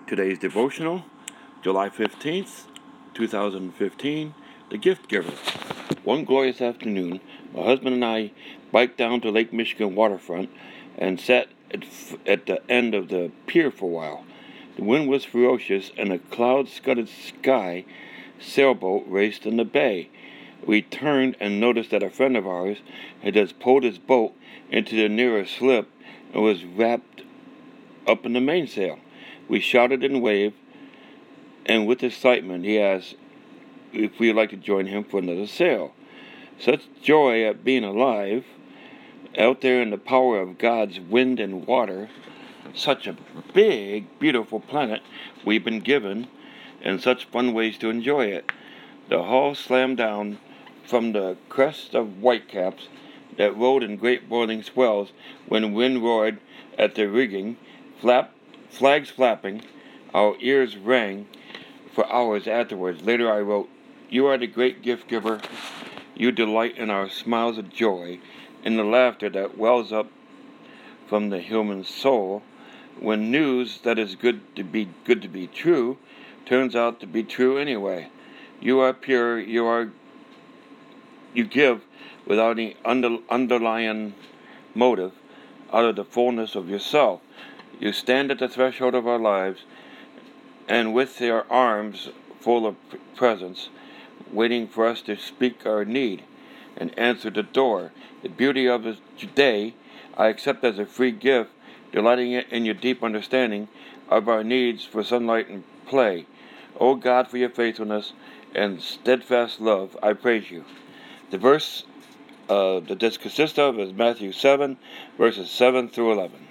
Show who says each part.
Speaker 1: Today's devotional, July 15th, 2015, The Gift Giver. One glorious afternoon, my husband and I biked down to Lake Michigan waterfront and sat at the end of the pier for a while. The wind was ferocious and a cloud-scudded sky sailboat raced in the bay. We turned and noticed that a friend of ours had just pulled his boat into the nearest slip and was wrapped up in the mainsail. We shouted and waved, and with excitement he asked if we'd like to join him for another sail. Such joy at being alive, out there in the power of God's wind and water, such a big, beautiful planet we've been given, and such fun ways to enjoy it. The hull slammed down from the crest of whitecaps that rolled in great boiling swells when wind roared at the rigging, flags flapping. Our ears rang for hours afterwards. Later I wrote, "You are the great gift giver. You delight in our smiles of joy, in the laughter that wells up from the human soul when news that is good to be true turns out to be true anyway. You are pure. You give without any underlying motive, out of the fullness of yourself. You stand at the threshold of our lives, and with your arms full of presence, waiting for us to speak our need and answer the door. The beauty of this day I accept as a free gift, delighting in your deep understanding of our needs for sunlight and play. O God, for your faithfulness and steadfast love, I praise you." The verse that this consists of is Matthew 7, verses 7 through 11.